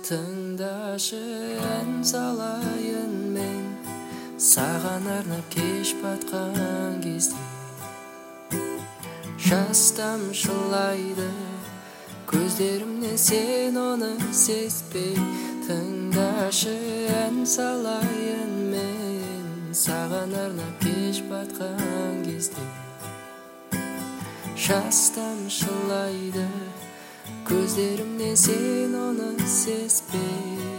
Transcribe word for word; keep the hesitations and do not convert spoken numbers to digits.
Тыңдашы, ән салайын мен, саған арнап кеш батқан кезде. Жас тамшылайды көздерімнен, сен оны сезбей. Тыңдашы, ән салайын мен, саған арнап кеш батқан кезде. Жас тамшылайды көздерімнен, сен оны сезбей.